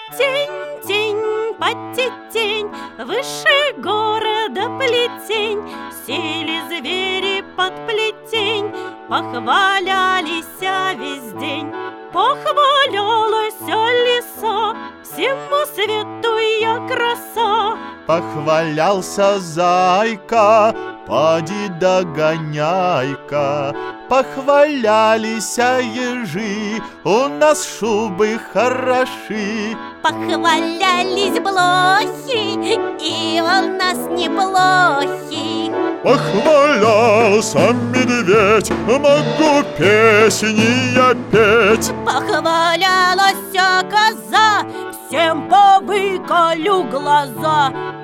Тень, потетень, выше города плетень, сели звери под плетень, похвалялись весь день. Похвалялась лиса, всему свету я краса. Похвалялся зайка, поди догоняй-ка. Похвалялись ежи, у нас шубы хороши. Похвалялись блохи, и у нас неплохи. Похвалялся медведь, могу песни я петь. Похвалялась коза, всем повыколю глаза.